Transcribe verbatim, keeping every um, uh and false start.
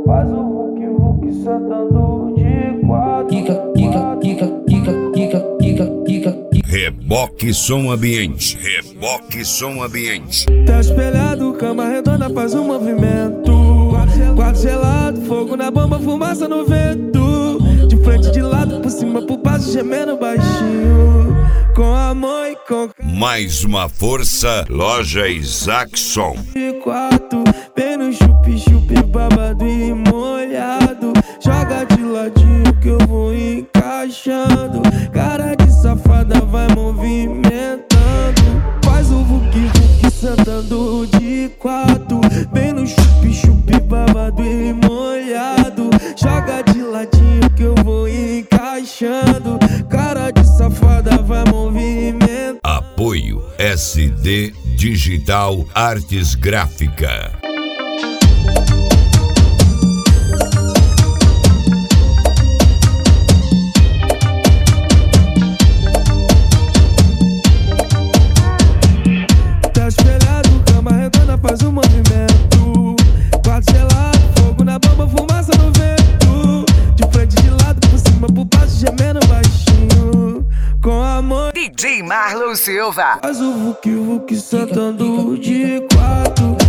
Faz o Hulk, Hulk sentando de quatro. Kika, kika, kika, kika, kika, kika, kika. Reboque som ambiente. Reboque som ambiente. Tá espelhado, cama redonda faz um movimento. Quarto gelado, fogo na bomba, fumaça no vento. De frente, de lado, por cima, por baixo, gemendo baixinho. Com a mãe, com... Mais uma força, Loja Isaac Som. De quatro, bem no chup-chup, babado e molhado. Joga de ladinho que eu vou encaixando. Cara de safada vai movimentando. Faz o vuki-vuki sentando de quatro. Bem no chup-chup, babado e molhado. Joga de ladinho que eu vou encaixando. Cara de safada vai movimentando. Apoio S D Digital Artes Gráfica. Tá espelhado, cama redonda faz um movimento. Quarto gelado, fogo na bomba, fumaça no vento. De frente, de lado, por cima, por baixo, gemendo baixinho. Com a mãe D J Marlon Silva. faz o vuki-vuki sentando de quatro.